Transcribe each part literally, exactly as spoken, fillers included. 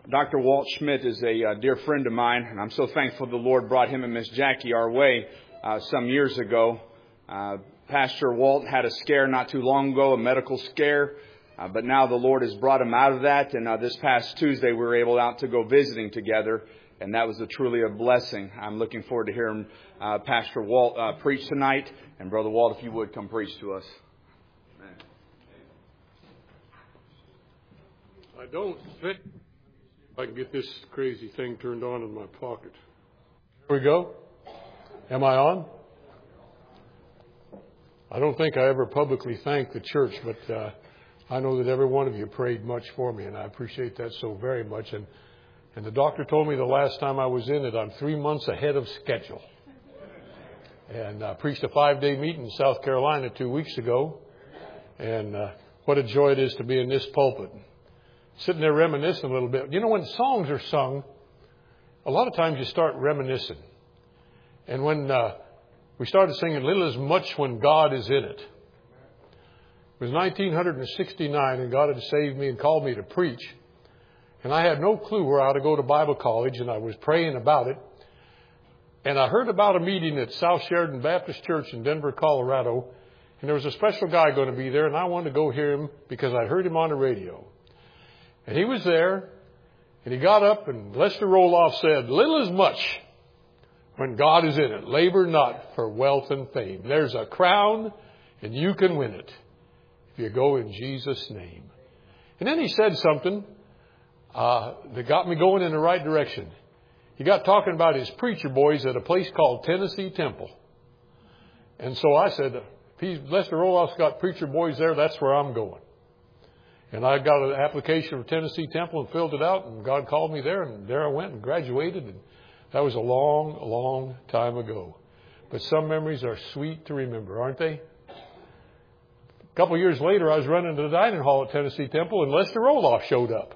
Doctor Walt Schmidt is a uh, dear friend of mine, and I'm so thankful the Lord brought him and Miss Jackie our way uh, some years ago. Uh, Pastor Walt had a scare not too long ago, a medical scare, uh, but now the Lord has brought him out of that, and uh, this past Tuesday we were able out to go visiting together, and that was a, truly a blessing. I'm looking forward to hearing uh, Pastor Walt uh, preach tonight, and Brother Walt, if you would, come preach to us. I don't think I can get this crazy thing turned on in my pocket. Here we go. Am I on? I don't think I ever publicly thanked the church, but uh, I know that every one of you prayed much for me, and I appreciate that so very much. And and the doctor told me the last time I was in it, I'm three months ahead of schedule. And I preached a five-day meeting in South Carolina two weeks ago, and uh, what a joy it is to be in this pulpit. Sitting there reminiscing a little bit. You know, when songs are sung, a lot of times you start reminiscing. And when uh, we started singing Little as Much When God is in It, it was nineteen sixty-nine, and God had saved me and called me to preach. And I had no clue where I ought to go to Bible college, and I was praying about it. And I heard about a meeting at South Sheridan Baptist Church in Denver, Colorado, and there was a special guy going to be there, and I wanted to go hear him because I heard him on the radio. And he was there, and he got up, and Lester Roloff said, "Little is much when God is in it. Labor not for wealth and fame. There's a crown, and you can win it if you go in Jesus' name." And then he said something uh, that got me going in the right direction. He got talking about his preacher boys at a place called Tennessee Temple. And so I said, if he's, Lester Roloff's got preacher boys there, that's where I'm going. And I got an application for Tennessee Temple and filled it out, and God called me there, and there I went and graduated. And that was a long, long time ago. But some memories are sweet to remember, aren't they? A couple of years later, I was running to the dining hall at Tennessee Temple, and Lester Roloff showed up.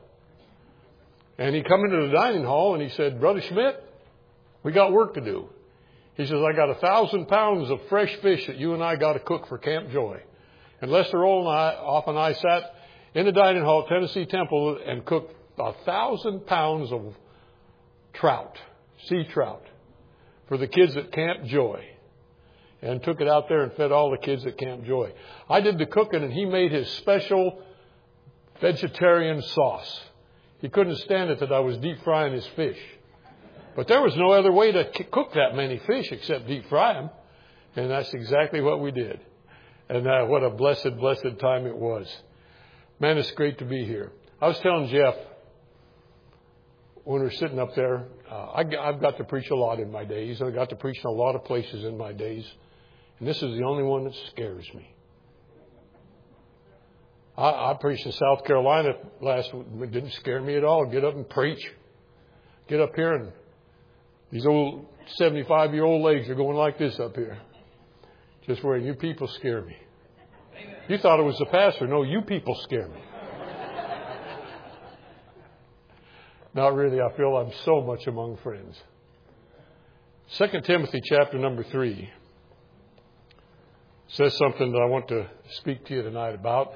And he come into the dining hall, and he said, "Brother Schmidt, we got work to do." He says, "I got a thousand pounds of fresh fish that you and I got to cook for Camp Joy." And Lester Roloff and I sat in the dining hall at Tennessee Temple and cooked a thousand pounds of trout, sea trout, for the kids at Camp Joy, and took it out there and fed all the kids at Camp Joy. I did the cooking, and he made his special vegetarian sauce. He couldn't stand it that I was deep frying his fish. But there was no other way to cook that many fish except deep fry them. And that's exactly what we did. And uh, what a blessed, blessed time it was. Man, it's great to be here. I was telling Jeff when we were sitting up there, uh, I, I've got to preach a lot in my days. I got to preach in a lot of places in my days. And this is the only one that scares me. I, I preached in South Carolina last week. It didn't scare me at all. Get up and preach. Get up here, and these old seventy-five-year-old legs are going like this up here. Just where you people scare me. You thought it was the pastor. No, you people scare me. Not really. I feel I'm so much among friends. Second Timothy chapter number three says something that I want to speak to you tonight about.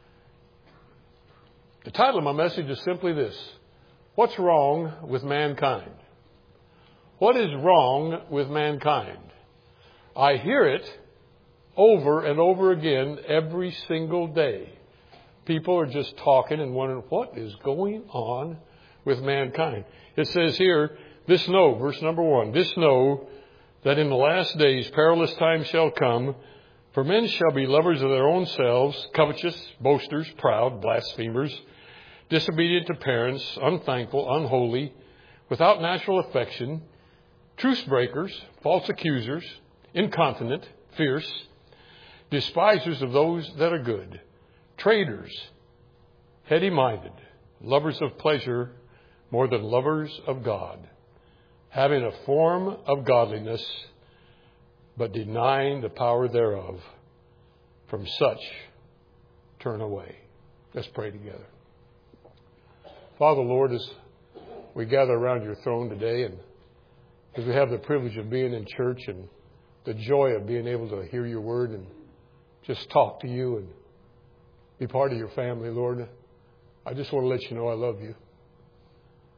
The title of my message is simply this: what's wrong with mankind? What is wrong with mankind? I hear it over and over again every single day. People are just talking and wondering what is going on with mankind. It says here, this know, verse number one, this know that in the last days perilous times shall come, for men shall be lovers of their own selves, covetous, boasters, proud, blasphemers, disobedient to parents, unthankful, unholy, without natural affection, truce breakers, false accusers, incontinent, fierce, despisers of those that are good, traitors, heady-minded, lovers of pleasure more than lovers of God, having a form of godliness, but denying the power thereof. From such turn away. Let's pray together. Father, Lord, as we gather around your throne today, and as we have the privilege of being in church and the joy of being able to hear your word and just talk to you and be part of your family, Lord, I just want to let you know I love you.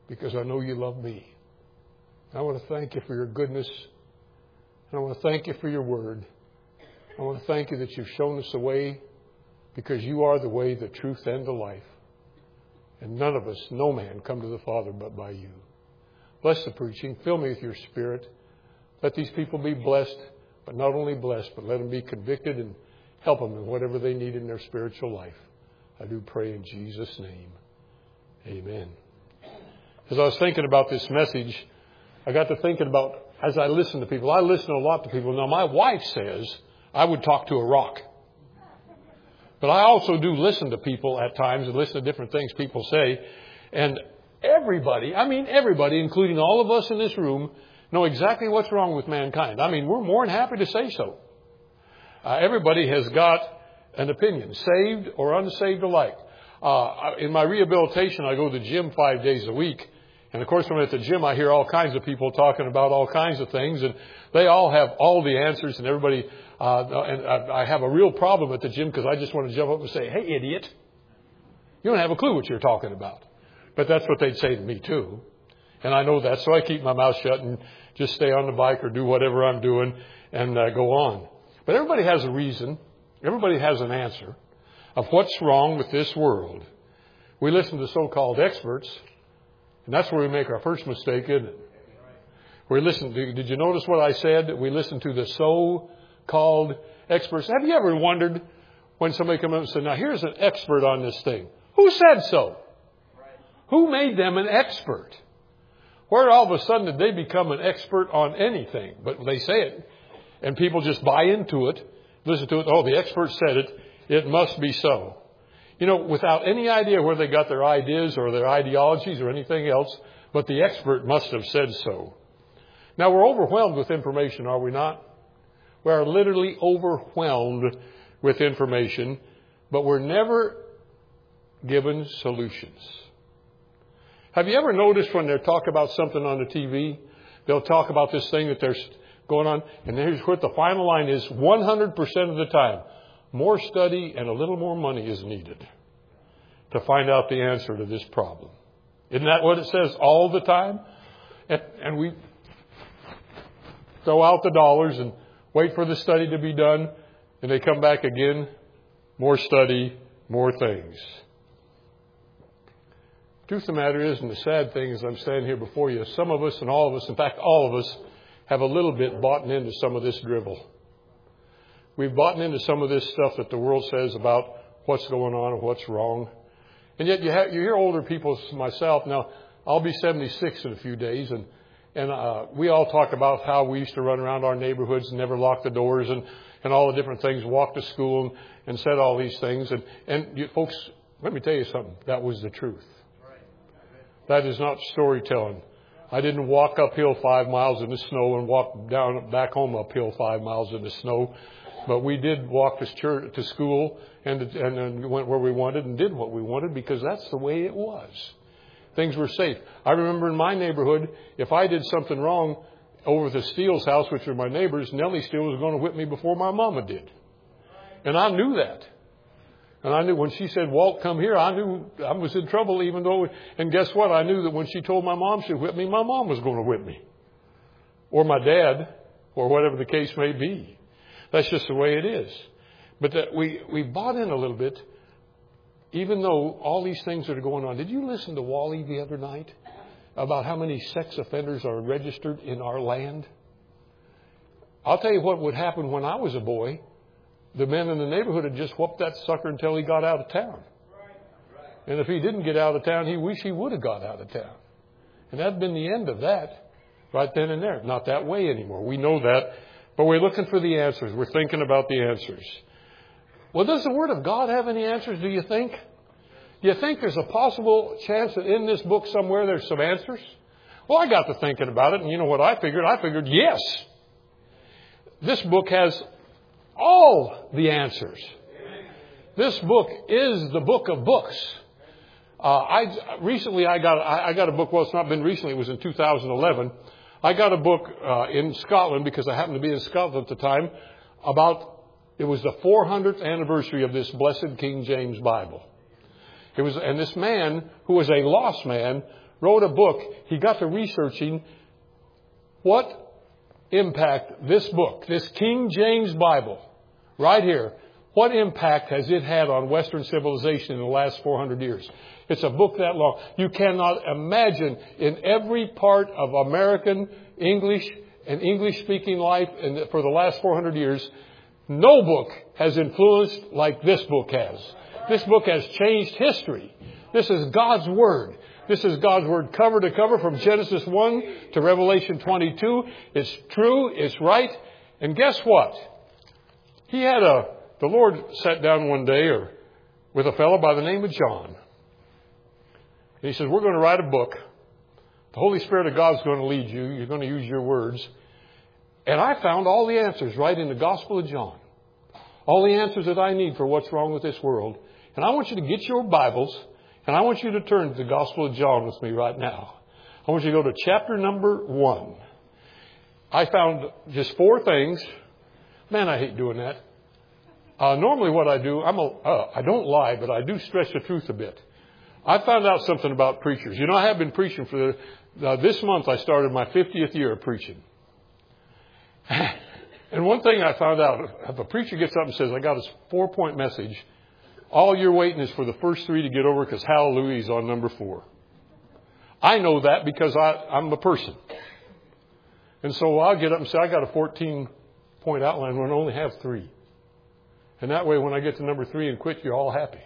because I know you love me. I want to thank you for your goodness. And I want to thank you for your word. I want to thank you that you've shown us the way, because you are the way, the truth, and the life. And none of us, no man, come to the Father but by you. Bless the preaching. Fill me with your Spirit. Let these people be blessed, but not only blessed, but let them be convicted, and help them in whatever they need in their spiritual life. I do pray in Jesus' name. Amen. As I was thinking about this message, I got to thinking about, as I listen to people, I listen a lot to people. Now, my wife says I would talk to a rock. But I also do listen to people at times and listen to different things people say. And everybody, I mean everybody, including all of us in this room, know exactly what's wrong with mankind. I mean, we're more than happy to say so. Uh, everybody has got an opinion, saved or unsaved alike. Uh, in my rehabilitation, I go to the gym five days a week. And of course, when I'm at the gym, I hear all kinds of people talking about all kinds of things. And they all have all the answers, and everybody... Uh, and I, I have a real problem at the gym because I just want to jump up and say, hey, idiot, you don't have a clue what you're talking about. But that's what they'd say to me, too. And I know that, so I keep my mouth shut and just stay on the bike or do whatever I'm doing and uh, go on. But everybody has a reason. Everybody has an answer of what's wrong with this world. We listen to so-called experts, and that's where we make our first mistake, isn't it? We listen to, did you notice what I said? We listen to the so called experts. Have you ever wondered when somebody comes up and said, now here's an expert on this thing? Who said so? Who made them an expert? Where all of a sudden did they become an expert on anything? But they say it, and people just buy into it, listen to it. Oh, the expert said it. It must be so. You know, without any idea where they got their ideas or their ideologies or anything else, but the expert must have said so. Now, we're overwhelmed with information, are we not? We are literally overwhelmed with information, but we're never given solutions. Have you ever noticed when they talk about something on the T V, they'll talk about this thing that there's going on, and here's what the final line is: one hundred percent of the time, more study and a little more money is needed to find out the answer to this problem. Isn't that what it says all the time? And, and we throw out the dollars and wait for the study to be done, and they come back again, more study, more things. Truth of the matter is, and the sad thing is I'm standing here before you, some of us and all of us, in fact all of us, have a little bit bought into some of this drivel. We've bought into some of this stuff that the world says about what's going on and what's wrong. And yet you, have, you hear older people, myself, now I'll be seventy-six in a few days, and And uh, we all talk about how we used to run around our neighborhoods and never lock the doors and, and all the different things, walk to school and, and said all these things. And, and you, folks, let me tell you something. That was the truth. That is not storytelling. I didn't walk uphill five miles in the snow and walk down back home uphill five miles in the snow. But we did walk to church, to school and, and, and went where we wanted and did what we wanted because that's the way it was. Things were safe. I remember in my neighborhood, if I did something wrong over the Steele's house, which were my neighbors, Nellie Steele was going to whip me before my mama did. And I knew that. And I knew when she said, Walt, come here, I knew I was in trouble even though, and guess what? I knew that when she told my mom she'd whip me, my mom was going to whip me. Or my dad, or whatever the case may be. That's just the way it is. But that we, we bought in a little bit. Even though all these things that are going on. Did you listen to Wally the other night about how many sex offenders are registered in our land? I'll tell you what would happen when I was a boy. The men in the neighborhood had just whooped that sucker until he got out of town. And if he didn't get out of town, he wished he would have got out of town. And that'd been the end of that right then and there. Not that way anymore. We know that. But we're looking for the answers. We're thinking about the answers. Well, does the Word of God have any answers, do you think? Do you think there's a possible chance that in this book somewhere there's some answers? Well, I got to thinking about it, and you know what I figured? I figured, yes. This book has all the answers. This book is the book of books. Uh, I recently I got I, I got a book. Well, it's not been recently. It was in two thousand eleven. I got a book uh, in Scotland because I happened to be in Scotland at the time about. It was the four hundredth anniversary of this blessed King James Bible. It was, and this man, who was a lost man, wrote a book. He got to researching what impact this book, this King James Bible, right here, what impact has it had on Western civilization in the last four hundred years? It's a book that long. You cannot imagine in every part of American English and English-speaking life and for the last four hundred years, no book has influenced like this book has. This book has changed history. This is God's Word. This is God's Word cover to cover from Genesis one to Revelation twenty-two. It's true. It's right. And guess what? He had a, the Lord sat down one day or with a fellow by the name of John. And he said, we're going to write a book. The Holy Spirit of God's going to lead you. You're going to use your words. And I found all the answers right in the Gospel of John. All the answers that I need for what's wrong with this world. And I want you to get your Bibles, and I want you to turn to the Gospel of John with me right now. I want you to go to chapter number one. I found just four things. Man, I hate doing that. Uh, normally what I do, I'm a, uh, I don't lie, but I do stretch the truth a bit. I found out something about preachers. You know, I have been preaching for the, uh, this month I started my fiftieth year of preaching. And one thing I found out, if a preacher gets up and says, I got a four-point message, all you're waiting is for the first three to get over because hallelujah is on number four. I know that because I, I'm a person. And so I'll get up and say, I got a fourteen-point outline when I only have three. And that way when I get to number three and quit, you're all happy.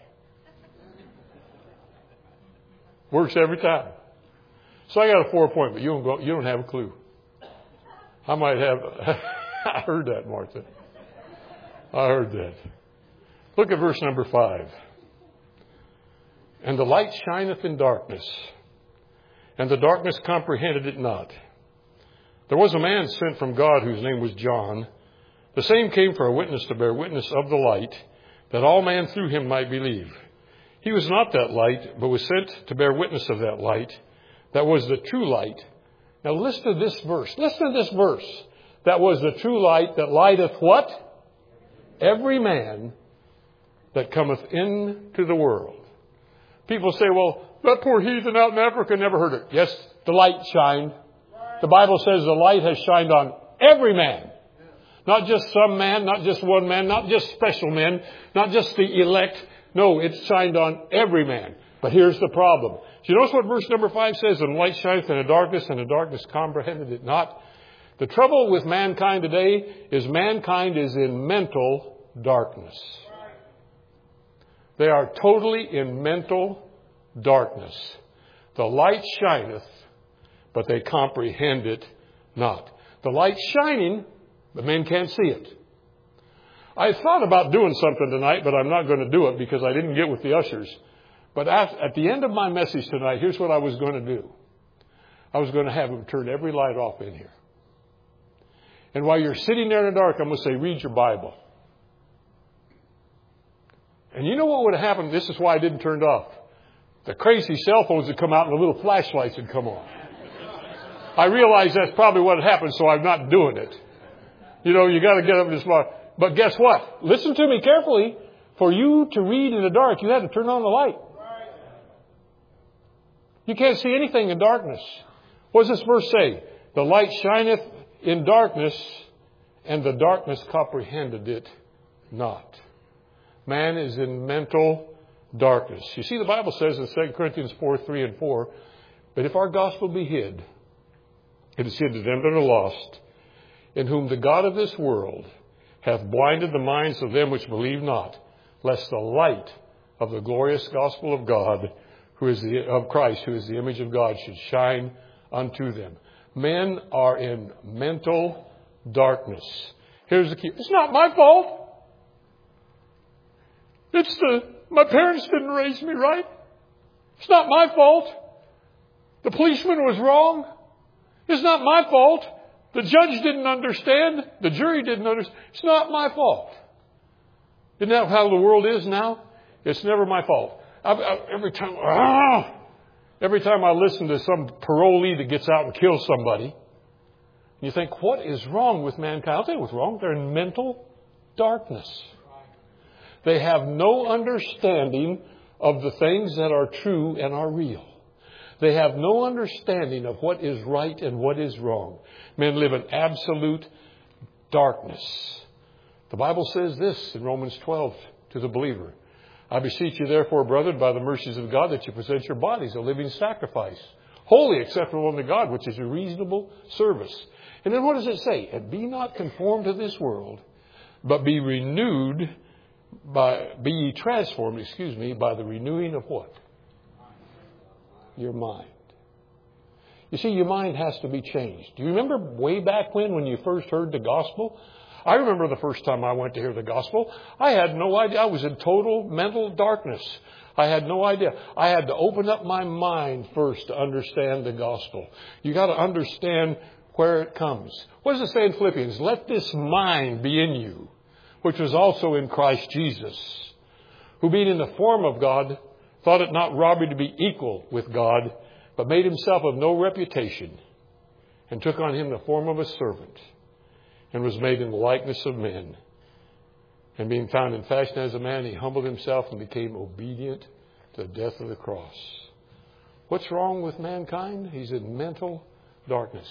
Works every time. So I got a four-point, but you don't, go, you don't have a clue. I might have... I heard that, Martha. I heard that. Look at verse number five. And the light shineth in darkness, and the darkness comprehended it not. There was a man sent from God whose name was John. The same came for a witness to bear witness of the light, that all men through him might believe. He was not that light, but was sent to bear witness of that light, that was the true light. Now listen to this verse. Listen to this verse. That was the true light that lighteth what? Every man that cometh into the world. People say, well, that poor heathen out in Africa never heard it. Yes, the light shined. The Bible says the light has shined on every man. Not just some man, not just one man, not just special men, not just the elect. No, it's shined on every man. But here's the problem. Do you notice what verse number five says? And the light shineth in the darkness, and the darkness comprehended it not. The trouble with mankind today is mankind is in mental darkness. They are totally in mental darkness. The light shineth, but they comprehend it not. The light's shining, but men can't see it. I thought about doing something tonight, but I'm not going to do it because I didn't get with the ushers. But at the end of my message tonight, here's what I was going to do. I was going to have them turn every light off in here. And while you're sitting there in the dark, I'm going to say, read your Bible. And you know what would have happened? This is why I didn't turn it off. The crazy cell phones would come out and the little flashlights would come on. I realize that's probably what had happened, so I'm not doing it. You know, you got to get up in this morning. But guess what? Listen to me carefully. For you to read in the dark, you had to turn on the light. You can't see anything in darkness. What does this verse say? The light shineth in darkness, and the darkness comprehended it not. Man is in mental darkness. You see, the Bible says in Second Corinthians four, three and four, but if our gospel be hid, it is hid to them that are lost, in whom the God of this world hath blinded the minds of them which believe not, lest the light of the glorious gospel of God, who is the, of Christ, who is the image of God, should shine unto them. Men are in mental darkness. Here's the key. It's not my fault. It's the, my parents didn't raise me right. It's not my fault. The policeman was wrong. It's not my fault. The judge didn't understand. The jury didn't understand. It's not my fault. Isn't that how the world is now? It's never my fault. I, I, every time, ah, every time I listen to some parolee that gets out and kills somebody, you think, what is wrong with mankind? I'll tell you what's wrong. They're in mental darkness. They have no understanding of the things that are true and are real. They have no understanding of what is right and what is wrong. Men live in absolute darkness. The Bible says this in Romans twelve to the believer. I beseech you therefore, brethren, by the mercies of God, that you present your bodies a living sacrifice, holy, acceptable unto God, which is your reasonable service. And then what does it say? And be not conformed to this world, but be renewed by, be ye transformed, excuse me, by the renewing of what? Your mind. You see, your mind has to be changed. Do you remember way back when, when you first heard the gospel? I remember the first time I went to hear the gospel. I had no idea. I was in total mental darkness. I had no idea. I had to open up my mind first to understand the gospel. You got to understand where it comes. What does it say in Philippians? Let this mind be in you, which was also in Christ Jesus, who being in the form of God, thought it not robbery to be equal with God, but made himself of no reputation, and took on him the form of a servant, and was made in the likeness of men. And being found in fashion as a man, he humbled himself and became obedient to the death of the cross. What's wrong with mankind? He's in mental darkness.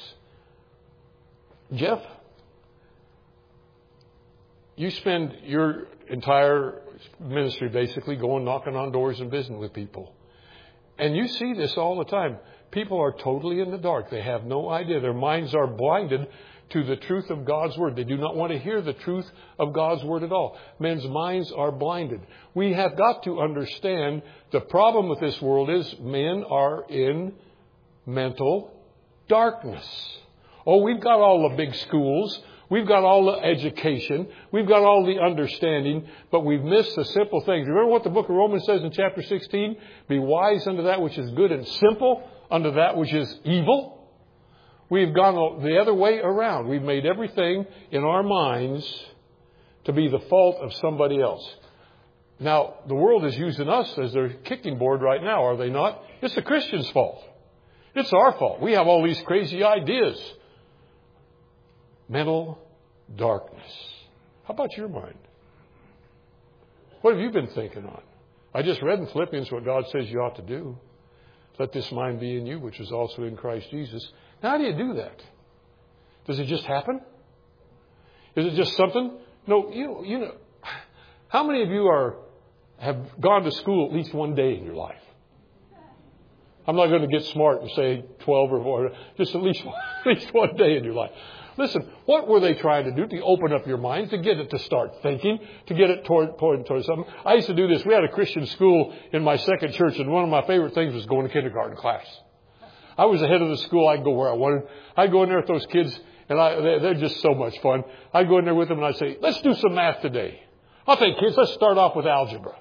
Jeff, you spend your entire ministry basically going knocking on doors and visiting with people. And you see this all the time. People are totally in the dark. They have no idea. Their minds are blinded to the truth of God's Word. They do not want to hear the truth of God's Word at all. Men's minds are blinded. We have got to understand the problem with this world is men are in mental darkness. Oh, we've got all the big schools. We've got all the education. We've got all the understanding, but we've missed the simple things. Remember what the book of Romans says in chapter sixteen? Be wise unto that which is good and simple unto that which is evil. We've gone the other way around. We've made everything in our minds to be the fault of somebody else. Now, the world is using us as their kicking board right now, are they not? It's the Christian's fault. It's our fault. We have all these crazy ideas. Mental darkness. How about your mind? What have you been thinking on? I just read in Philippians what God says you ought to do. Let this mind be in you, which is also in Christ Jesus. Now, how do you do that? Does it just happen? Is it just something? No, you know, you know. How many of you are have gone to school at least one day in your life? I'm not going to get smart and say twelve or more. Just at least, at least one day in your life. Listen, what were they trying to do? To open up your mind, to get it to start thinking, to get it toward, toward, toward something. I used to do this. We had a Christian school in my second church, and one of my favorite things was going to kindergarten class. I was the head of the school. I'd go where I wanted. I'd go in there with those kids, and I, they're just so much fun. I'd go in there with them, and I'd say, let's do some math today. Okay, kids, let's start off with algebra.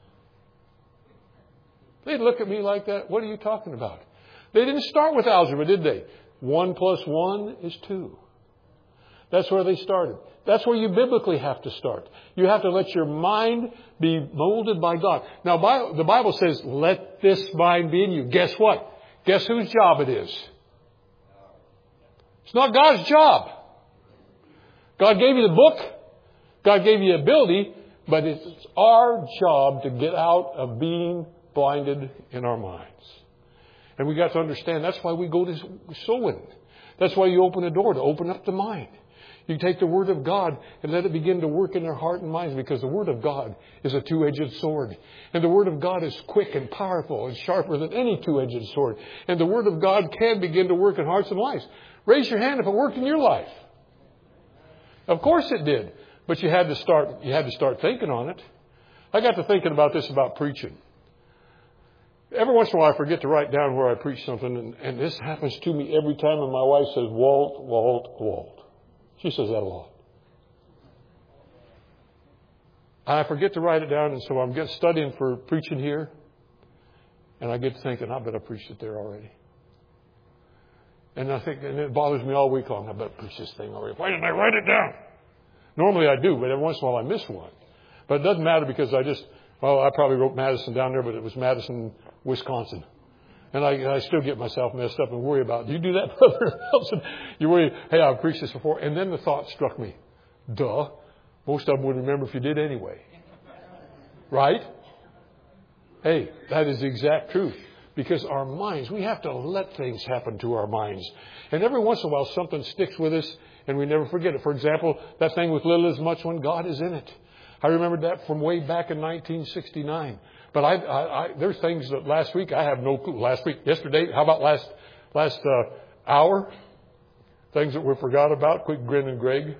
They'd look at me like that. What are you talking about? They didn't start with algebra, did they? One plus one is two. That's where they started. That's where you biblically have to start. You have to let your mind be molded by God. Now, the Bible says, let this mind be in you. Guess what? Guess whose job it is? It's not God's job. God gave you the book. God gave you the ability. But it's our job to get out of being blinded in our minds. And we got to understand that's why we go to soul winning. That's why you open a door, to open up the mind. You take the Word of God and let it begin to work in their heart and minds, because the Word of God is a two-edged sword. And the Word of God is quick and powerful and sharper than any two-edged sword. And the Word of God can begin to work in hearts and lives. Raise your hand if it worked in your life. Of course it did. But you had to start, you had to start thinking on it. I got to thinking about this about preaching. Every once in a while I forget to write down where I preach something, and, and this happens to me every time, and my wife says, Walt, Walt, Walt. She says that a lot. I forget to write it down, and so I'm get studying for preaching here, and I get thinking, I bet I preached it there already. And I think, and it bothers me all week long. I bet I preached this thing already. Why didn't I write it down? Normally I do, but every once in a while I miss one. But it doesn't matter, because I just, well, I probably wrote Madison down there, but it was Madison, Wisconsin. And I, I still get myself messed up and worry about, do you do that, Brother Nelson? You worry, hey, I've preached this before. And then the thought struck me, duh, most of them would remember if you did anyway. Right? Hey, that is the exact truth. Because our minds, we have to let things happen to our minds. And every once in a while, something sticks with us and we never forget it. For example, that thing with little is much when God is in it. I remembered that from way back in nineteen sixty-nine. But I, I, I, there's things that last week I have no clue. Last week, yesterday, how about last last uh, hour? Things that we forgot about. Quick grin and Greg.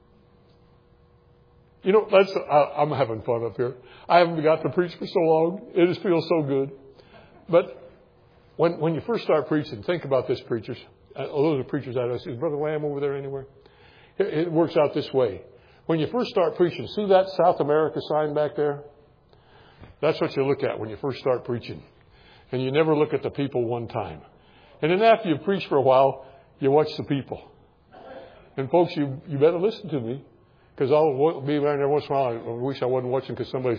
You know, that's I, I'm having fun up here. I haven't got to preach for so long. It just feels so good. But when when you first start preaching, think about this, preachers. Uh, those are preachers out there. Is Brother Lamb over there anywhere? It, it works out this way. When you first start preaching, see that South America sign back there? That's what you look at when you first start preaching. And you never look at the people one time. And then after you preach for a while, you watch the people. And folks, you, you better listen to me. Because I'll be around there once in a while. I wish I wasn't watching because somebody's...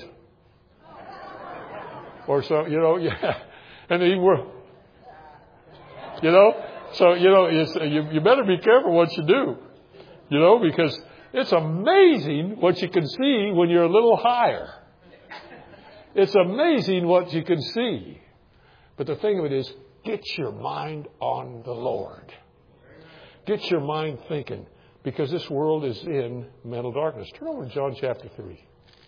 Or so, you know, yeah. And they were... You know? So, you know, it's, you, you better be careful what you do. You know, because it's amazing what you can see when you're a little higher. It's amazing what you can see. But the thing of it is, get your mind on the Lord. Get your mind thinking. Because this world is in mental darkness. Turn over to John chapter three.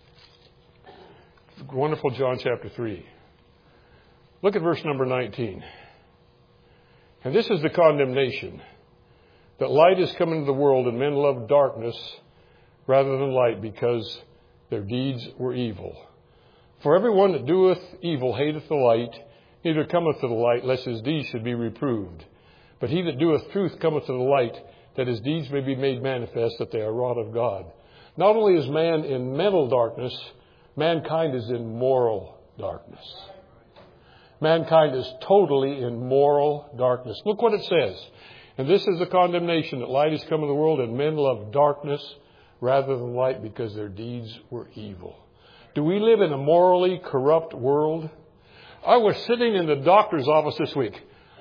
Wonderful John chapter three. Look at verse number nineteen. And this is the condemnation, that light is come into the world, and men love darkness rather than light, because their deeds were evil. For everyone that doeth evil hateth the light, neither cometh to the light, lest his deeds should be reproved. But he that doeth truth cometh to the light, that his deeds may be made manifest, that they are wrought of God. Not only is man in mental darkness, mankind is in moral darkness. Mankind is totally in moral darkness. Look what it says. And this is the condemnation, that light is come into the world, and men love darkness rather than light, because their deeds were evil. Do we live in a morally corrupt world? I was sitting in the doctor's office this week.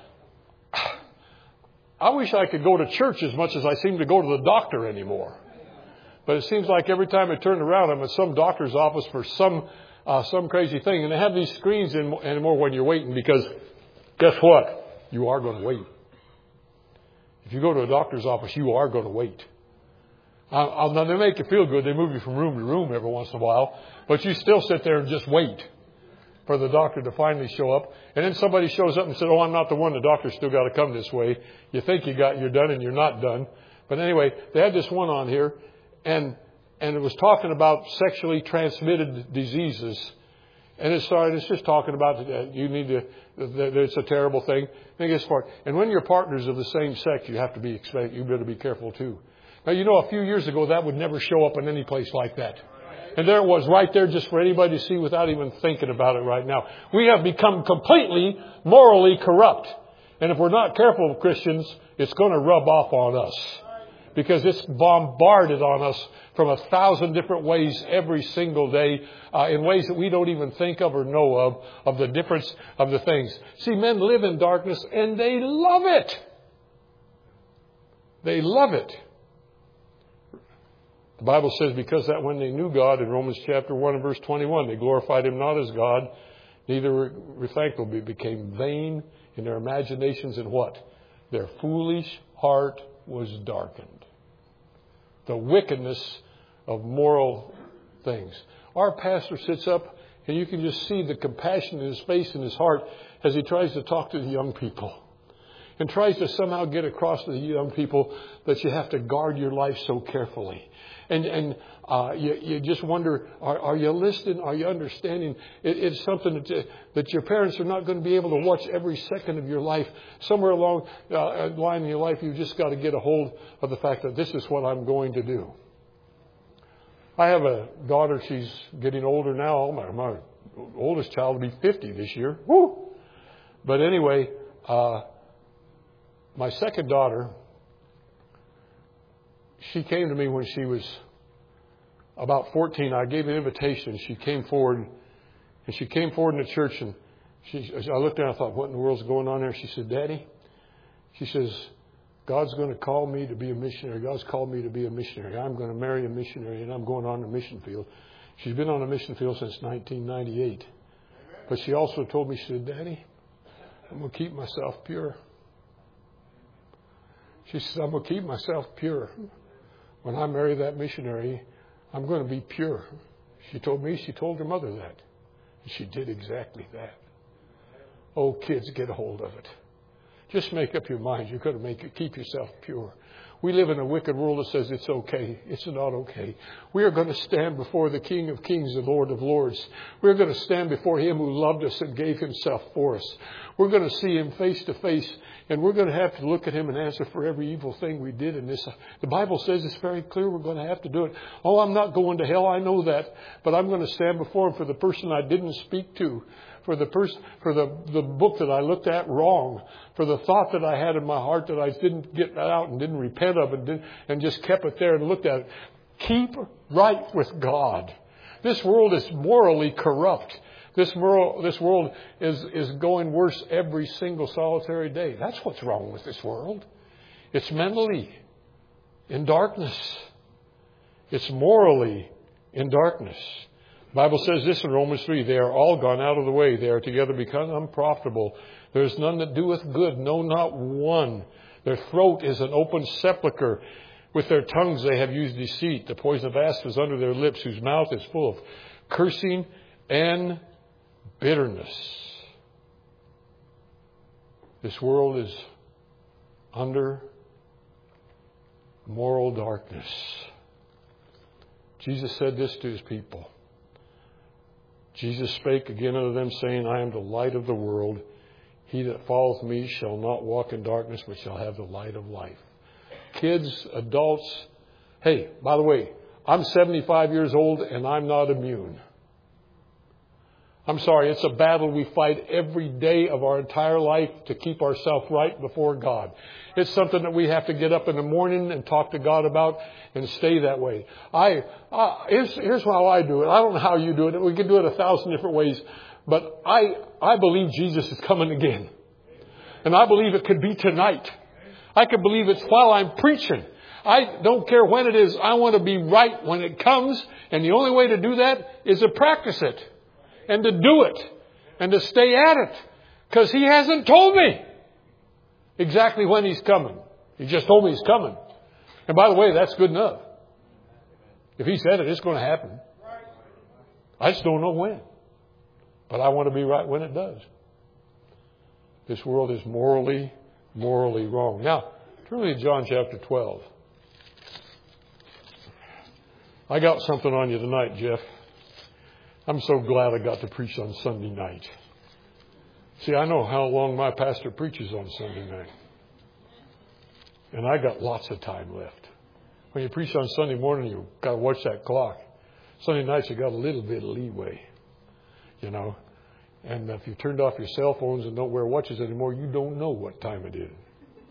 I wish I could go to church as much as I seem to go to the doctor anymore. But it seems like every time I turn around, I'm at some doctor's office for some uh, some crazy thing. And they have these screens in anymore when you're waiting, because guess what? You are going to wait. If you go to a doctor's office, you are going to wait. Uh, now, they make you feel good. They move you from room to room every once in a while. But you still sit there and just wait for the doctor to finally show up. And then somebody shows up and says, oh, I'm not the one. The doctor's still got to come this way. You think you got, you're done, and you're not done. But anyway, they had this one on here, and and it was talking about sexually transmitted diseases. And it started, it's just talking about, uh, you need to, that it's a terrible thing. And, it gets and when your partner's of the same sex, you have to be, you better be careful too. Now, you know, a few years ago, that would never show up in any place like that. And there it was right there just for anybody to see without even thinking about it right now. We have become completely morally corrupt. And if we're not careful, Christians, it's going to rub off on us. Because it's bombarded on us from a thousand different ways every single day, uh, in ways that we don't even think of or know of, of the difference of the things. See, men live in darkness and they love it. They love it. The Bible says, because that when they knew God, in Romans chapter one and verse twenty-one, they glorified Him not as God, neither were thankful, but became vain in their imaginations, and what? Their foolish heart was darkened. The wickedness of moral things. Our pastor sits up, and you can just see the compassion in his face and his heart as he tries to talk to the young people. And tries to somehow get across to the young people that you have to guard your life so carefully. And and uh, you, you just wonder, are, are you listening? Are you understanding? It, it's something that, you, that your parents are not going to be able to watch every second of your life. Somewhere along uh, the line in your life, you've just got to get a hold of the fact that this is what I'm going to do. I have a daughter. She's getting older now. My, my oldest child will be fifty this year. Woo! But anyway... Uh, My second daughter, she came to me when she was about fourteen. I gave an invitation. She came forward, and she came forward in the church, and she, I looked at her and I thought, what in the world's going on there? She said, Daddy, she says, God's going to call me to be a missionary. God's called me to be a missionary. I'm going to marry a missionary, and I'm going on the mission field. She's been on the mission field since nineteen ninety-eight. But she also told me, she said, Daddy, I'm going to keep myself pure. She says, I'm going to keep myself pure. When I marry that missionary, I'm going to be pure. She told me, she told her mother that. And she did exactly that. Oh, kids, get a hold of it. Just make up your mind. You're going to make it, keep yourself pure. We live in a wicked world that says it's okay. It's not okay. We are going to stand before the King of Kings and Lord of Lords. We're going to stand before Him who loved us and gave Himself for us. We're going to see Him face to face, and we're going to have to look at Him and answer for every evil thing we did in this. The Bible says it's very clear we're going to have to do it. Oh, I'm not going to hell. I know that. But I'm going to stand before Him for the person I didn't speak to. For the person, for the, the book that I looked at wrong, for the thought that I had in my heart that I didn't get out and didn't repent of and, didn't, and just kept it there and looked at it. Keep right with God. This world is morally corrupt. This world, this world is, is going worse every single solitary day. That's what's wrong with this world. It's mentally in darkness. It's morally in darkness. The Bible says this in Romans three, they are all gone out of the way. They are together become unprofitable. There is none that doeth good, no, not one. Their throat is an open sepulchre. With their tongues they have used deceit. The poison of asp is under their lips, whose mouth is full of cursing and bitterness. This world is under moral darkness. Jesus said this to His people. Jesus spake again unto them, saying, I am the light of the world. He that followeth me shall not walk in darkness, but shall have the light of life. Kids, adults, hey, by the way, I'm seventy-five years old and I'm not immune. I'm sorry, it's a battle we fight every day of our entire life to keep ourselves right before God. It's something that we have to get up in the morning and talk to God about and stay that way. I, uh, here's, here's how I do it. I don't know how you do it. We can do it a thousand different ways. But I, I believe Jesus is coming again. And I believe it could be tonight. I could believe it's while I'm preaching. I don't care when it is. I want to be right when it comes. And the only way to do that is to practice it. And to do it. And to stay at it. Because He hasn't told me exactly when He's coming. He just told me He's coming. And by the way, that's good enough. If He said it, it's going to happen. I just don't know when. But I want to be right when it does. This world is morally, morally wrong. Now, turn to John chapter twelve. I got something on you tonight, Jeff. I'm so glad I got to preach on Sunday night. See, I know how long my pastor preaches on Sunday night. And I got lots of time left. When you preach on Sunday morning, you've got to watch that clock. Sunday nights, you got a little bit of leeway, you know. And if you turned off your cell phones and don't wear watches anymore, you don't know what time it is.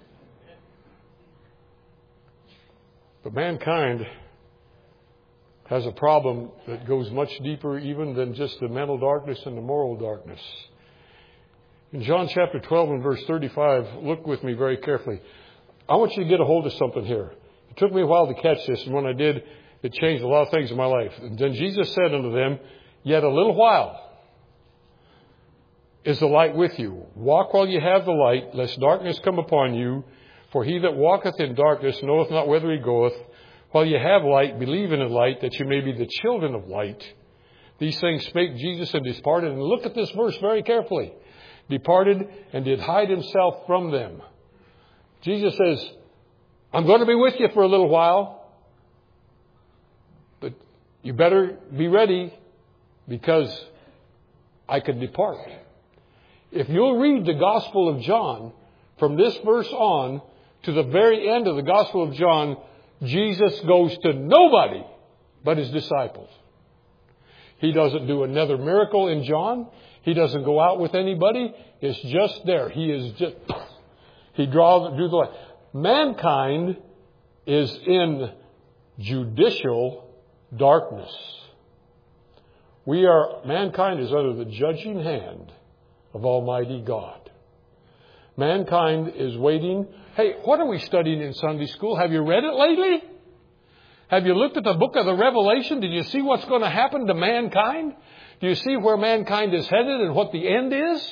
But mankind has a problem that goes much deeper even than just the mental darkness and the moral darkness. In John chapter twelve and verse thirty-five, look with me very carefully. I want you to get a hold of something here. It took me a while to catch this, and when I did, it changed a lot of things in my life. And then Jesus said unto them, yet a little while is the light with you. Walk while you have the light, lest darkness come upon you. For he that walketh in darkness knoweth not whither he goeth. While you have light, believe in the light, that you may be the children of light. These things spake Jesus and departed. And look at this verse very carefully. Departed and did hide himself from them. Jesus says, I'm going to be with you for a little while. But you better be ready, because I could depart. If you'll read the Gospel of John, from this verse on to the very end of the Gospel of John, Jesus goes to nobody but His disciples. He doesn't do another miracle in John. He doesn't go out with anybody. It's just there. He is just, He draws, drew the line. Mankind is in judicial darkness. We are, mankind is under the judging hand of Almighty God. Mankind is waiting. Hey, what are we studying in Sunday school? Have you read it lately? Have you looked at the book of the Revelation? Did you see what's going to happen to mankind? Do you see where mankind is headed and what the end is?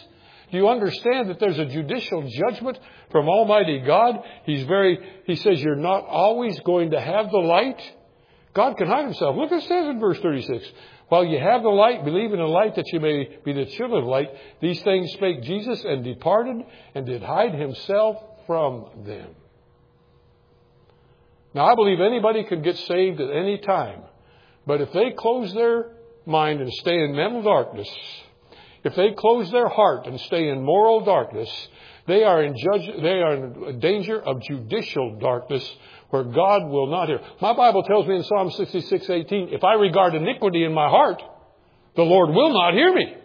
Do you understand that there's a judicial judgment from Almighty God? He's very, He says you're not always going to have the light. God can hide Himself. Look what it says in verse thirty-six. While you have the light, believe in the light that you may be the children of light. These things spake Jesus and departed and did hide Himself from them. Now I believe anybody can get saved at any time. But if they close their mind and stay in mental darkness, if they close their heart and stay in moral darkness, they are in judge, they are in danger of judicial darkness where God will not hear. My Bible tells me in Psalm sixty-six eighteen, if I regard iniquity in my heart, the Lord will not hear me.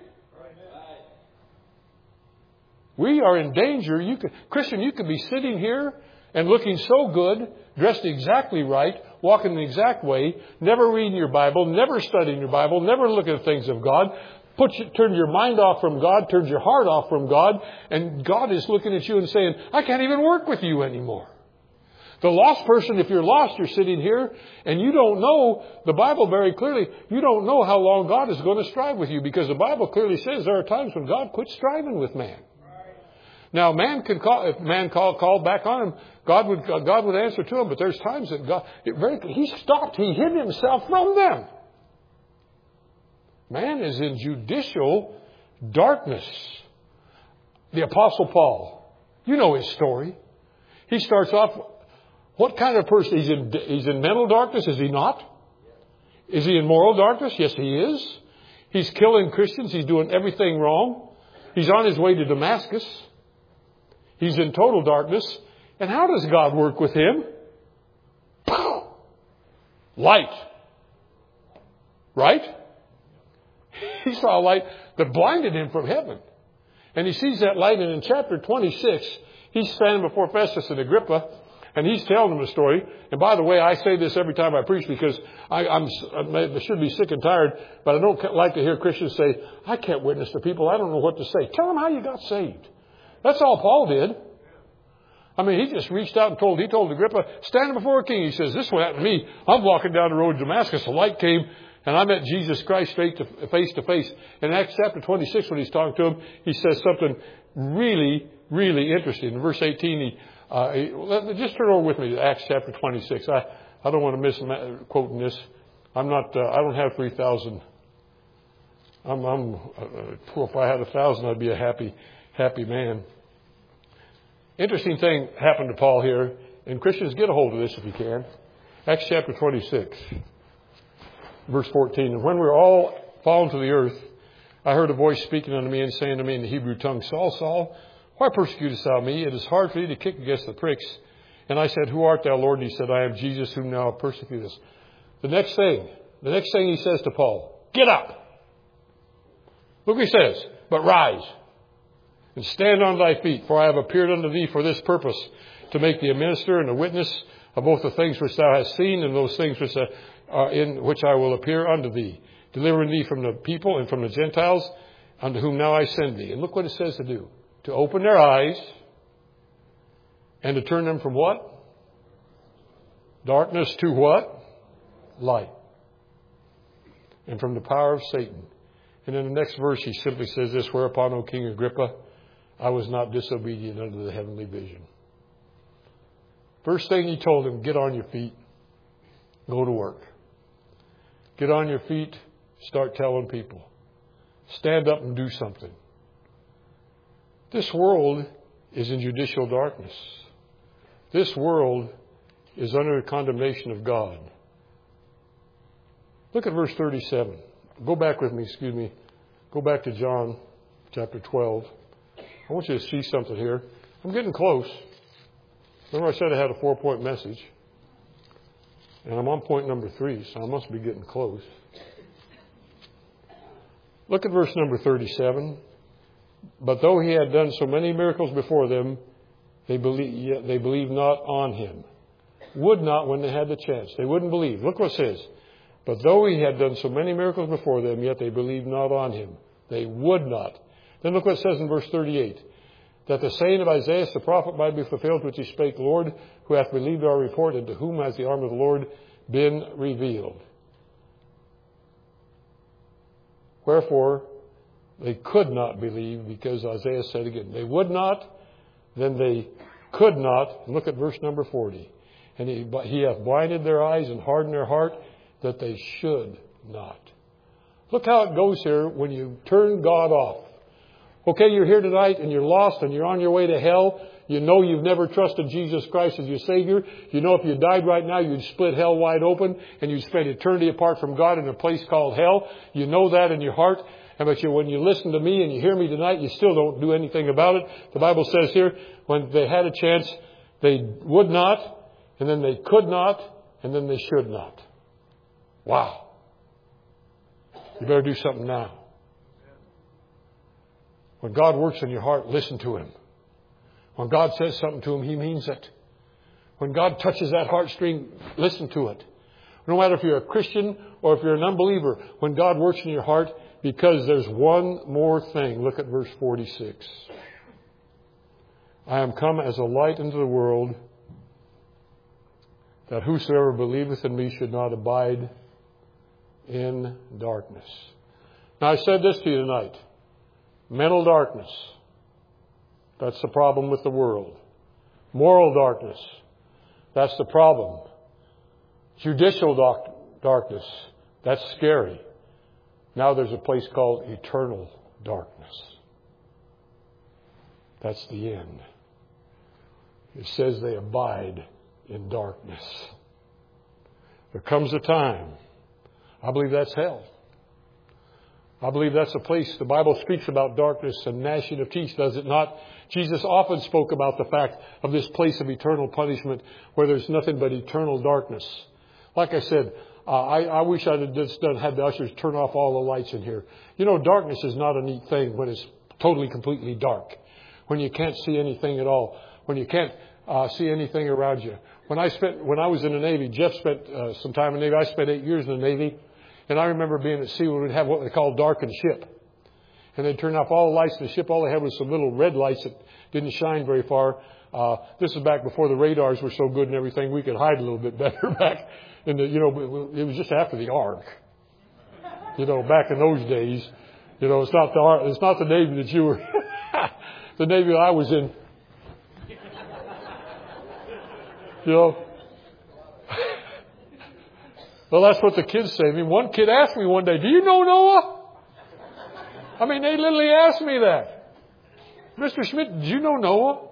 We are in danger. You could, Christian, you could be sitting here and looking so good, dressed exactly right, walking the exact way, never reading your Bible, never studying your Bible, never looking at things of God. Put you, turn your mind off from God, turn your heart off from God, and God is looking at you and saying, I can't even work with you anymore. The lost person, if you're lost, you're sitting here, and you don't know, the Bible very clearly, you don't know how long God is going to strive with you, because the Bible clearly says there are times when God quits striving with man. Now, man can call, if man called call back on him, God would, God would answer to him, but there's times that God, it very, he stopped, he hid himself from them. Man is in judicial darkness. The Apostle Paul, you know his story. He starts off, what kind of person? He's in, he's in mental darkness, is he not? Is he in moral darkness? Yes, he is. He's killing Christians. He's doing everything wrong. He's on his way to Damascus. He's in total darkness. And how does God work with him? Light. Right? He saw a light that blinded him from heaven. And he sees that light, and in chapter twenty-six, he's standing before Festus and Agrippa, and he's telling them a story. And by the way, I say this every time I preach because I, I'm, I should be sick and tired, but I don't like to hear Christians say, I can't witness to people. I don't know what to say. Tell them how you got saved. That's all Paul did. I mean, he just reached out and told, he told Agrippa, standing before a king, he says, this is what happened to me. I'm walking down the road to Damascus. A light came, and I met Jesus Christ face to, face to face. In Acts chapter twenty-six, when he's talking to him, he says something really, really interesting. In verse eighteen, he, uh, he let, just turn over with me to Acts chapter twenty-six. I, I don't want to miss quoting this. I'm not, uh, I don't have three thousand. I'm, I'm, uh, if I had a thousand, I'd be a happy, happy man. Interesting thing happened to Paul here, and Christians, get a hold of this if you can. Acts chapter twenty-six, verse fourteen. And when we were all fallen to the earth, I heard a voice speaking unto me and saying to me in the Hebrew tongue, Saul, Saul, why persecutest thou me? It is hard for thee to kick against the pricks. And I said, Who art thou, Lord? And he said, I am Jesus whom thou persecutest. The next thing, the next thing he says to Paul, get up. Look what he says, but rise. And stand on thy feet, for I have appeared unto thee for this purpose, to make thee a minister and a witness of both the things which thou hast seen and those things which are in which I will appear unto thee, delivering thee from the people and from the Gentiles, unto whom now I send thee. And look what it says to do. To open their eyes and to turn them from what? Darkness to what? Light. And from the power of Satan. And in the next verse he simply says this, whereupon, O King Agrippa, I was not disobedient unto the heavenly vision. First thing he told him, get on your feet, go to work. Get on your feet, start telling people. Stand up and do something. This world is in judicial darkness. This world is under the condemnation of God. Look at verse thirty-seven. Go back with me, excuse me. Go back to John chapter twelve. I want you to see something here. I'm getting close. Remember I said I had a four-point message. And I'm on point number three, so I must be getting close. Look at verse number thirty-seven. But though he had done so many miracles before them, they believe, they believed not on him. Would not when they had the chance. They wouldn't believe. Look what it says. But though he had done so many miracles before them, yet they believed not on him. They would not. Then look what it says in verse thirty-eight. That the saying of Isaiah the prophet might be fulfilled, which he spake, Lord, who hath believed our report, and to whom has the arm of the Lord been revealed. Wherefore, they could not believe, because Isaiah said again, they would not, then they could not. Look at verse number forty. And he, he hath blinded their eyes and hardened their heart, that they should not. Look how it goes here when you turn God off. Okay, you're here tonight and you're lost and you're on your way to hell. You know you've never trusted Jesus Christ as your Savior. You know if you died right now, you'd split hell wide open and you'd spend eternity apart from God in a place called hell. You know that in your heart. And but you, when you listen to me and you hear me tonight, you still don't do anything about it. The Bible says here, when they had a chance, they would not, and then they could not, and then they should not. Wow. You better do something now. When God works in your heart, listen to Him. When God says something to Him, He means it. When God touches that heartstring, listen to it. No matter if you're a Christian or if you're an unbeliever, when God works in your heart, because there's one more thing. Look at verse forty-six. I am come as a light into the world, that whosoever believeth in me should not abide in darkness. Now I said this to you tonight. Mental darkness. That's the problem with the world. Moral darkness. That's the problem. Judicial doc- darkness. That's scary. Now there's a place called eternal darkness. That's the end. It says they abide in darkness. There comes a time. I believe that's hell. I believe that's a place. The Bible speaks about darkness and gnashing of teeth, does it not? Jesus often spoke about the fact of this place of eternal punishment where there's nothing but eternal darkness. Like I said, uh, I, I wish I'd have just done, had the ushers turn off all the lights in here. You know, darkness is not a neat thing when it's totally, completely dark. When you can't see anything at all. When you can't uh, see anything around you. When I spent, when I was in the Navy, Jeff spent uh, some time in the Navy. I spent eight years in the Navy. And I remember being at sea when we'd have what they call darkened ship. And they'd turn off all the lights in the ship. All they had was some little red lights that didn't shine very far. Uh, this is back before the radars were so good and everything. We could hide a little bit better back in the, you know, it was just after the Ark. You know, back in those days, you know, it's not the Ark, it's not the Navy that you were, the Navy I was in. You know. Well, that's what the kids say. I mean, one kid asked me one day, do you know Noah? I mean, they literally asked me that. Mister Schmidt, did you know Noah?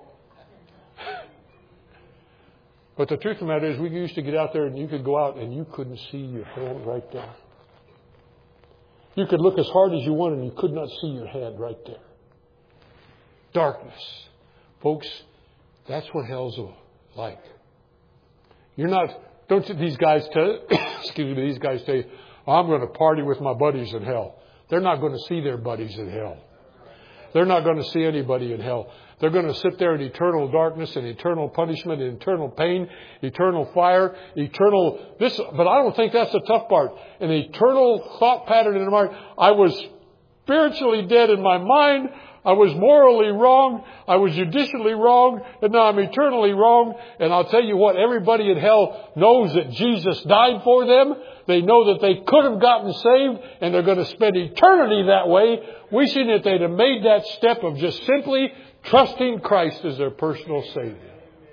But the truth of the matter is, we used to get out there and you could go out and you couldn't see your hand right there. You could look as hard as you wanted and you could not see your hand right there. Darkness. Folks, that's what hell's like. You're not... Don't these guys tell, excuse me, these guys say, oh, I'm going to party with my buddies in hell. They're not going to see their buddies in hell. They're not going to see anybody in hell. They're going to sit there in eternal darkness and eternal punishment, and eternal pain, eternal fire, eternal this. But I don't think that's the tough part. An eternal thought pattern in my mind. I was spiritually dead in my mind. I was morally wrong. I was judicially wrong. And now I'm eternally wrong. And I'll tell you what, everybody in hell knows that Jesus died for them. They know that they could have gotten saved. And they're going to spend eternity that way, wishing that they'd have made that step of just simply trusting Christ as their personal Savior.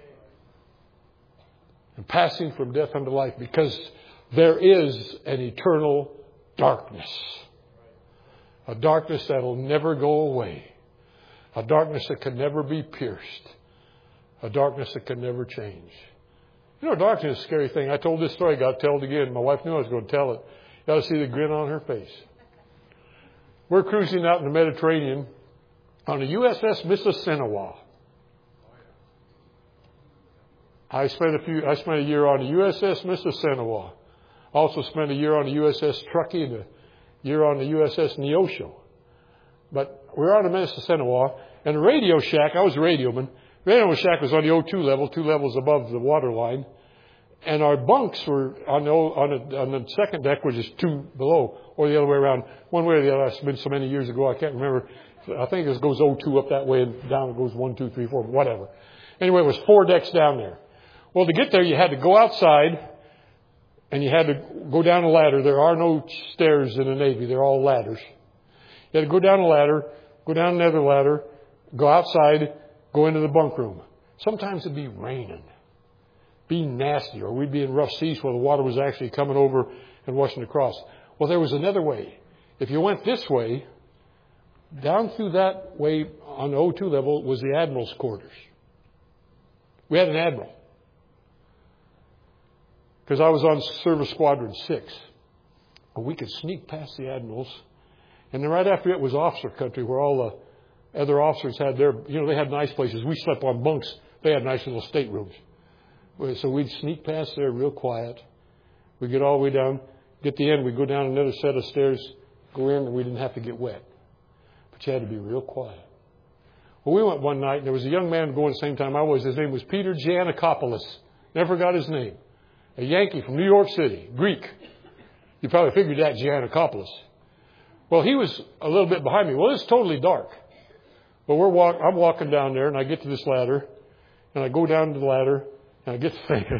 And passing from death unto life. Because there is an eternal darkness. A darkness that will never go away. A darkness that can never be pierced. A darkness that can never change. You know, darkness is a scary thing. I told this story, I got to tell it again. My wife knew I was going to tell it. You got to see the grin on her face. We're cruising out in the Mediterranean on the U S S Mississinewa. I spent a few. I spent a year on the U S S Mississinewa. Also spent a year on the U S S Truckee and a year on the U S S Neosho. But we were on the Mississinewa, and the radio shack, I was a radioman, the radio shack was on the O two level, two levels above the water line. And our bunks were on the, on the, on the second deck, which is two below, or the other way around. One way or the other. It's been so many years ago, I can't remember. I think it goes O two up that way, and down it goes one, two, three, four, whatever. Anyway, it was four decks down there. Well, to get there, you had to go outside, and you had to go down a ladder. There are no stairs in the Navy. They're all ladders. You had to go down a ladder, go down another ladder, go outside, go into the bunk room. Sometimes it'd be raining, be nasty, or we'd be in rough seas where the water was actually coming over and washing across. Well, there was another way. If you went this way, down through that way on the O two level was the Admiral's quarters. We had an Admiral. Because I was on Service Squadron six. And we could sneak past the Admirals. And then right after it was officer country where all the other officers had their, you know, they had nice places. We slept on bunks. They had nice little staterooms. So we'd sneak past there real quiet. We'd get all the way down. Get to the end, we'd go down another set of stairs, go in, and we didn't have to get wet. But you had to be real quiet. Well, we went one night, and there was a young man going the same time I was. His name was Peter Giannakopoulos. Never forgot his name. A Yankee from New York City, Greek. You probably figured that, Giannakopoulos. Well, he was a little bit behind me. Well, it's totally dark. Well, we're walk- I'm walking down there, and I get to this ladder, and I go down to the ladder, and I get to thinking,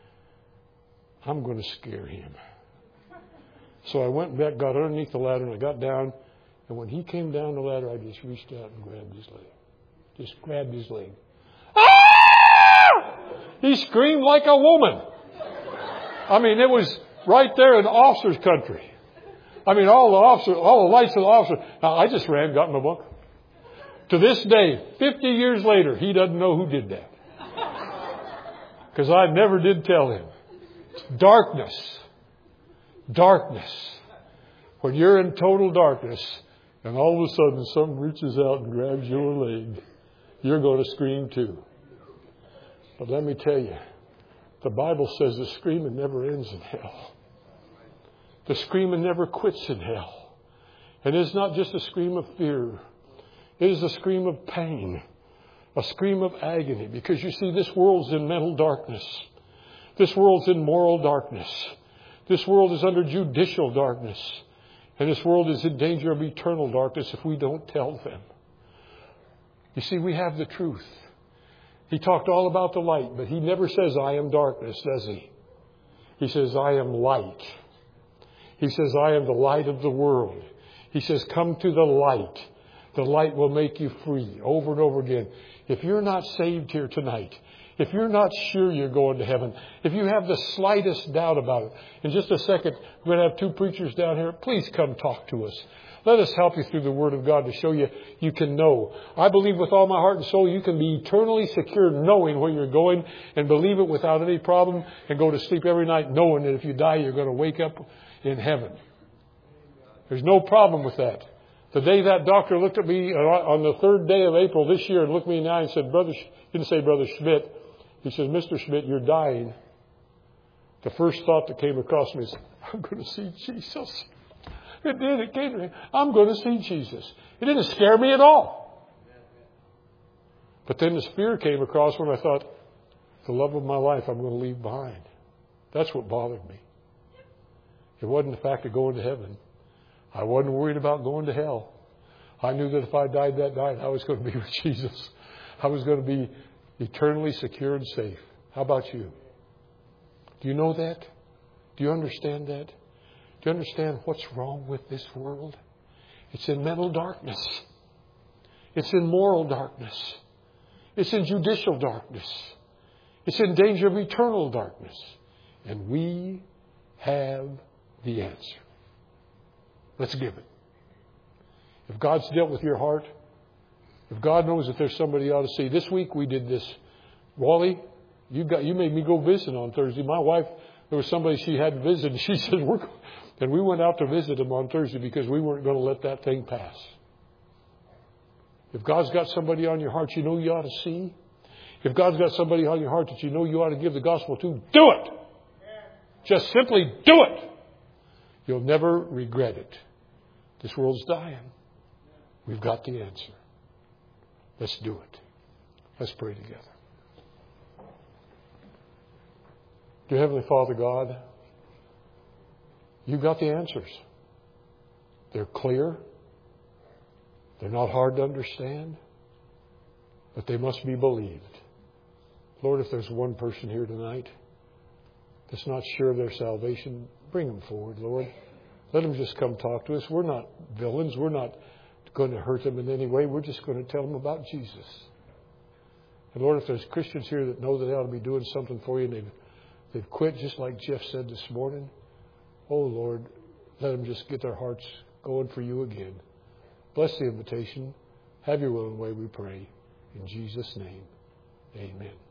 I'm going to scare him. So I went back, got underneath the ladder, and I got down. And when he came down the ladder, I just reached out and grabbed his leg. Just grabbed his leg. Ah! He screamed like a woman. I mean, it was right there in officer's country. I mean, all the officers, all the lights of the officer. Now, I just ran, got in my bunk. To this day, fifty years later, he doesn't know who did that. Because I never did tell him. Darkness. Darkness. When you're in total darkness, and all of a sudden something reaches out and grabs your leg, you're going to scream too. But let me tell you, the Bible says the screaming never ends in hell. The screaming never quits in hell. And it's not just a scream of fear. It is a scream of pain. A scream of agony. Because you see, this world's in mental darkness. This world's in moral darkness. This world is under judicial darkness. And this world is in danger of eternal darkness if we don't tell them. You see, we have the truth. He talked all about the light, but he never says, I am darkness, does he? He says, I am light. He says, I am the light of the world. He says, come to the light. The light will make you free. Over and over again. If you're not saved here tonight, if you're not sure you're going to heaven, if you have the slightest doubt about it, in just a second, we're going to have two preachers down here. Please come talk to us. Let us help you through the Word of God to show you you can know. I believe with all my heart and soul you can be eternally secure knowing where you're going and believe it without any problem and go to sleep every night knowing that if you die you're going to wake up in heaven. There's no problem with that. The day that doctor looked at me on the third day of April this year and looked me in the eye and said, Brother, he didn't say Brother Schmidt. He says, Mister Schmidt, you're dying. The first thought that came across me is, I'm going to see Jesus. It did. It came to me. I'm going to see Jesus. It didn't scare me at all. But then this fear came across when I thought, the love of my life I'm going to leave behind. That's what bothered me. It wasn't the fact of going to heaven. I wasn't worried about going to hell. I knew that if I died that night, I was going to be with Jesus. I was going to be eternally secure and safe. How about you? Do you know that? Do you understand that? Do you understand what's wrong with this world? It's in mental darkness. It's in moral darkness. It's in judicial darkness. It's in danger of eternal darkness. And we have the answer. Let's give it. If God's dealt with your heart, if God knows that there's somebody you ought to see. This week we did this. Wally, you got you made me go visit on Thursday. My wife, there was somebody she had to visit, and she said, we're going. And we went out to visit them on Thursday because we weren't going to let that thing pass. If God's got somebody on your heart you know you ought to see, if God's got somebody on your heart that you know you ought to give the gospel to, do it. Just simply do it. You'll never regret it. This world's dying. We've got the answer. Let's do it. Let's pray together. Dear Heavenly Father God, you've got the answers. They're clear. They're not hard to understand. But they must be believed. Lord, if there's one person here tonight that's not sure of their salvation, bring them forward, Lord. Let them just come talk to us. We're not villains. We're not going to hurt them in any way. We're just going to tell them about Jesus. And Lord, if there's Christians here that know that they ought to be doing something for you and they've, they've quit, just like Jeff said this morning, oh Lord, let them just get their hearts going for you again. Bless the invitation. Have your will and way, we pray. In Jesus' name, amen.